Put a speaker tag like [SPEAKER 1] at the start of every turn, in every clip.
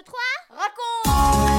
[SPEAKER 1] 2, 3, raconte!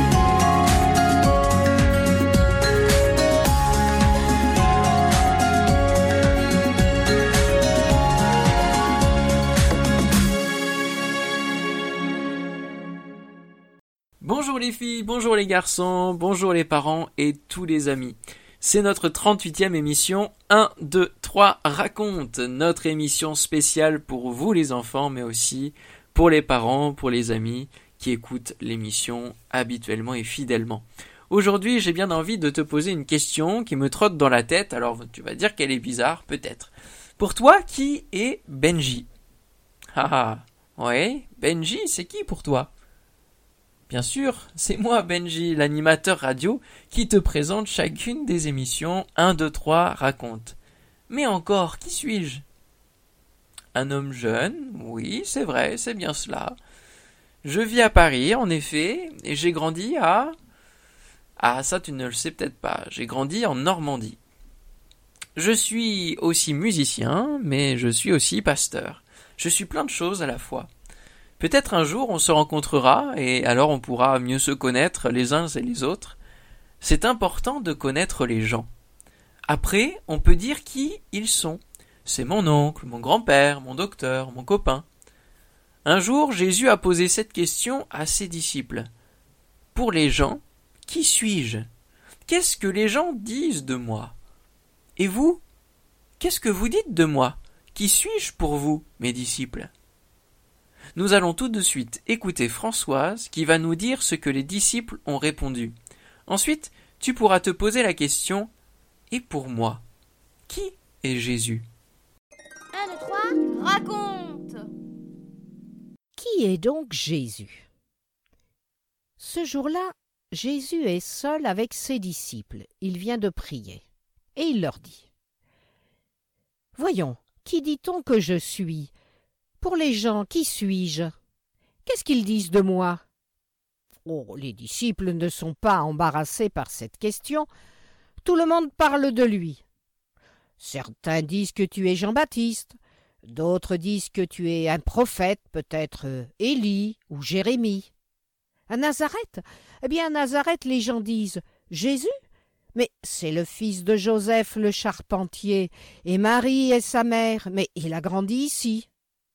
[SPEAKER 2] Bonjour les filles, bonjour les garçons, bonjour les parents et tous les amis. C'est notre 38e émission 1, 2, 3 raconte, notre émission spéciale pour vous les enfants, mais aussi pour les parents, pour les amis qui écoutent l'émission habituellement et fidèlement. Aujourd'hui, j'ai bien envie de te poser une question qui me trotte dans la tête, alors tu vas dire qu'elle est bizarre, peut-être. Pour toi, qui est Benji? Ah, ouais, Benji, c'est qui pour toi? Bien sûr, c'est moi Benji, l'animateur radio, qui te présente chacune des émissions 1, 2, 3 raconte. Mais encore, qui suis-je? Un homme jeune, oui, c'est vrai, c'est bien cela. Je vis à Paris, en effet, et j'ai grandi à... Ah, ça tu ne le sais peut-être pas, j'ai grandi en Normandie. Je suis aussi musicien, mais je suis aussi pasteur. Je suis plein de choses à la fois. Peut-être un jour on se rencontrera et alors on pourra mieux se connaître les uns et les autres. C'est important de connaître les gens. Après, on peut dire qui ils sont. C'est mon oncle, mon grand-père, mon docteur, mon copain. Un jour, Jésus a posé cette question à ses disciples. Pour les gens, qui suis-je? Qu'est-ce que les gens disent de moi? Et vous? Qu'est-ce que vous dites de moi? Qui suis-je pour vous, mes disciples? Nous allons tout de suite écouter Françoise qui va nous dire ce que les disciples ont répondu. Ensuite, tu pourras te poser la question « Et pour moi, qui est Jésus ?»
[SPEAKER 1] 1, 2, 3, raconte!
[SPEAKER 3] Qui est donc Jésus? Ce jour-là, Jésus est seul avec ses disciples. Il vient de prier. Et il leur dit « Voyons, qui dit-on que je suis ? Pour les gens, qui suis-je? Qu'est-ce qu'ils disent de moi ?» Oh, les disciples ne sont pas embarrassés par cette question. Tout le monde parle de lui. Certains disent que tu es Jean-Baptiste, d'autres disent que tu es un prophète, peut-être Élie ou Jérémie. À Nazareth? Eh bien, à Nazareth, les gens disent « Jésus ?» Mais c'est le fils de Joseph le charpentier, et Marie est sa mère, mais il a grandi ici.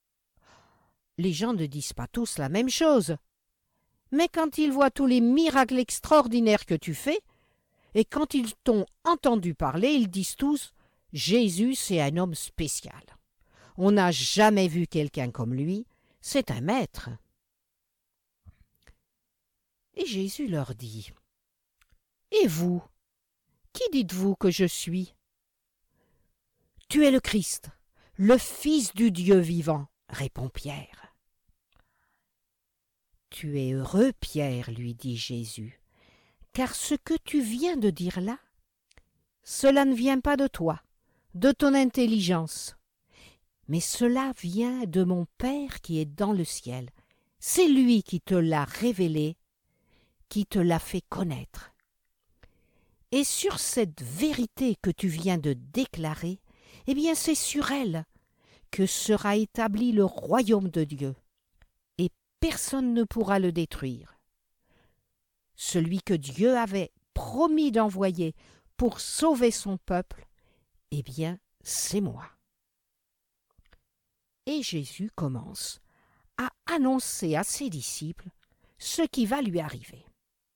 [SPEAKER 3] Les gens ne disent pas tous la même chose. Mais quand ils voient tous les miracles extraordinaires que tu fais, et quand ils t'ont entendu parler, ils disent tous « Jésus, c'est un homme spécial. On n'a jamais vu quelqu'un comme lui, c'est un maître. » Et Jésus leur dit « Et vous, qui dites-vous que je suis ?»« Tu es le Christ, le Fils du Dieu vivant, » répond Pierre. « Tu es heureux, Pierre, lui dit Jésus, car ce que tu viens de dire là, cela ne vient pas de toi, de ton intelligence, mais cela vient de mon Père qui est dans le ciel. C'est lui qui te l'a révélé, qui te l'a fait connaître. Et sur cette vérité que tu viens de déclarer, eh bien c'est sur elle que sera établi le royaume de Dieu, et personne ne pourra le détruire. Celui que Dieu avait promis d'envoyer pour sauver son peuple, eh bien, c'est moi. » Et Jésus commence à annoncer à ses disciples ce qui va lui arriver.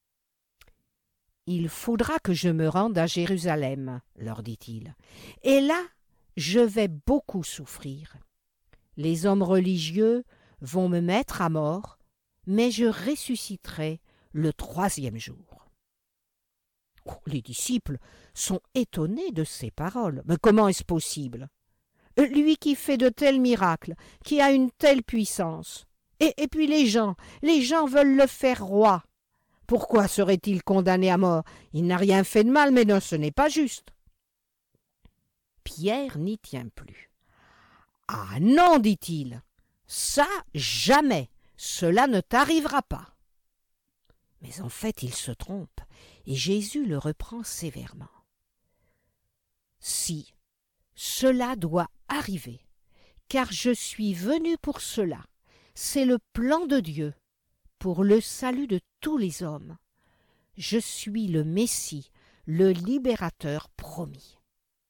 [SPEAKER 3] « Il faudra que je me rende à Jérusalem, leur dit-il, et là, je vais beaucoup souffrir. Les hommes religieux vont me mettre à mort, mais je ressusciterai le 3e jour. » Les disciples sont étonnés de ces paroles. Mais comment est-ce possible? Lui qui fait de tels miracles, qui a une telle puissance. Et puis les gens veulent le faire roi. Pourquoi serait-il condamné à mort? Il n'a rien fait de mal, mais non, ce n'est pas juste. Pierre n'y tient plus. « Ah non, dit-il, ça jamais, cela ne t'arrivera pas. » Mais en fait, il se trompe, et Jésus le reprend sévèrement. « Si, cela doit arriver, car je suis venu pour cela. C'est le plan de Dieu. pour le salut de tous les hommes. Je suis le Messie, le libérateur promis.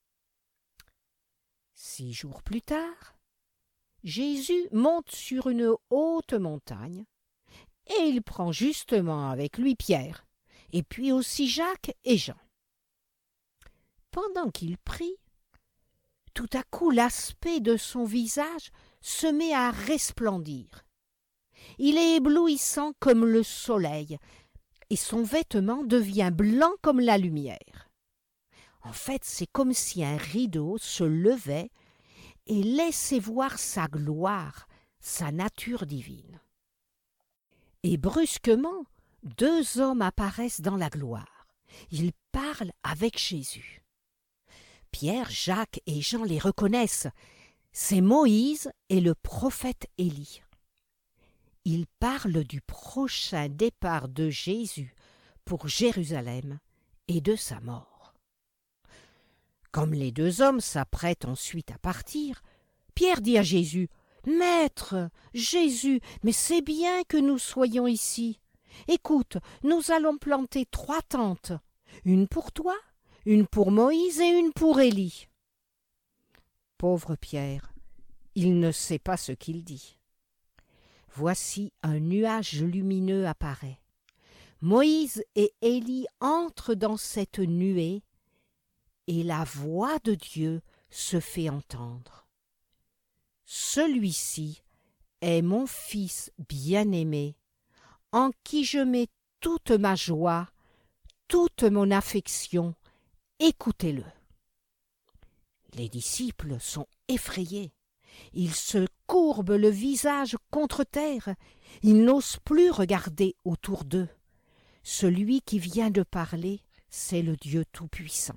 [SPEAKER 3] 6 jours plus tard, Jésus monte sur une haute montagne et il prend justement avec lui Pierre, et puis aussi Jacques et Jean. Pendant qu'il prie, tout à coup l'aspect de son visage se met à resplendir. Il est éblouissant comme le soleil, et son vêtement devient blanc comme la lumière. En fait, c'est comme si un rideau se levait et laissait voir sa gloire, sa nature divine. Et brusquement, 2 hommes apparaissent dans la gloire. Ils parlent avec Jésus. Pierre, Jacques et Jean les reconnaissent. C'est Moïse et le prophète Élie. Ils parlent du prochain départ de Jésus pour Jérusalem et de sa mort. Comme les 2 hommes s'apprêtent ensuite à partir, Pierre dit à Jésus : « Maître, Jésus, mais c'est bien que nous soyons ici. Écoute, nous allons planter 3 tentes, une pour toi, une pour Moïse et une pour Élie. » Pauvre Pierre, il ne sait pas ce qu'il dit. Voici un nuage lumineux apparaît. Moïse et Élie entrent dans cette nuée et la voix de Dieu se fait entendre. Celui-ci est mon Fils bien-aimé, en qui je mets toute ma joie, toute mon affection. Écoutez-le. Les disciples sont effrayés. Ils se courbent le visage contre terre. Ils n'osent plus regarder autour d'eux. Celui qui vient de parler, c'est le Dieu Tout-Puissant.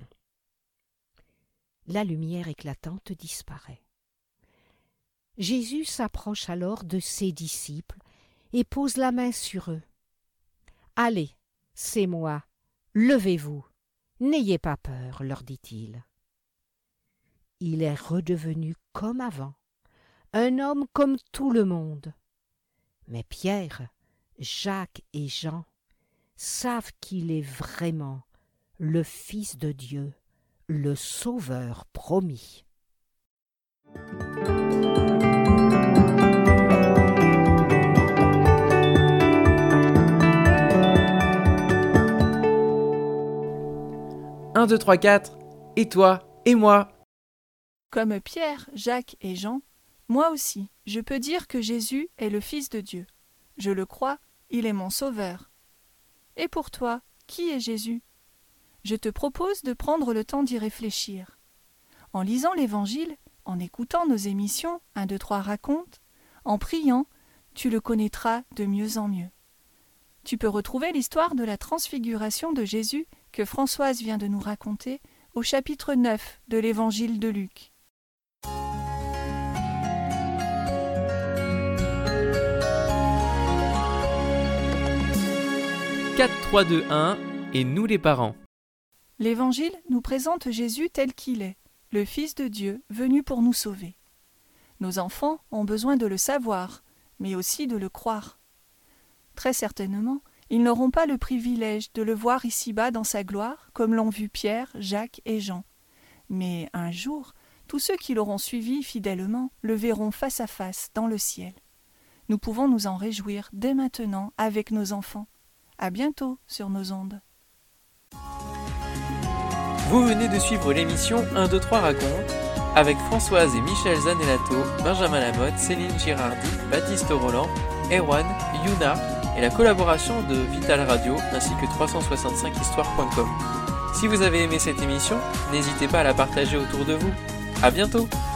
[SPEAKER 3] La lumière éclatante disparaît. Jésus s'approche alors de ses disciples et pose la main sur eux. « Allez, c'est moi, levez-vous, n'ayez pas peur, leur dit-il. » Il est redevenu comme avant, un homme comme tout le monde. Mais Pierre, Jacques et Jean savent qu'il est vraiment le Fils de Dieu, le Sauveur promis.
[SPEAKER 2] Un, 2, 3, 4, et toi, et moi.
[SPEAKER 4] Comme Pierre, Jacques et Jean, moi aussi, je peux dire que Jésus est le Fils de Dieu. Je le crois, il est mon Sauveur. Et pour toi, qui est Jésus ? Je te propose de prendre le temps d'y réfléchir. En lisant l'Évangile, en écoutant nos émissions 1, 2, 3 raconte, en priant, tu le connaîtras de mieux en mieux. Tu peux retrouver l'histoire de la transfiguration de Jésus que Françoise vient de nous raconter au chapitre 9 de l'Évangile de Luc. «
[SPEAKER 2] 4, 3, 2, 1 et nous les parents. »
[SPEAKER 4] L'Évangile nous présente Jésus tel qu'il est, le Fils de Dieu venu pour nous sauver. Nos enfants ont besoin de le savoir, mais aussi de le croire. Très certainement, ils n'auront pas le privilège de le voir ici-bas dans sa gloire, comme l'ont vu Pierre, Jacques et Jean. Mais un jour, tous ceux qui l'auront suivi fidèlement le verront face à face dans le ciel. Nous pouvons nous en réjouir dès maintenant avec nos enfants. À bientôt sur nos ondes.
[SPEAKER 2] Vous venez de suivre l'émission 1, 2, 3 raconte avec Françoise et Michel Zanellato, Benjamin Lamotte, Céline Girardi, Baptiste Roland, Erwan, Yuna et la collaboration de Vital Radio ainsi que 365histoire.com. Si vous avez aimé cette émission, n'hésitez pas à la partager autour de vous. À bientôt!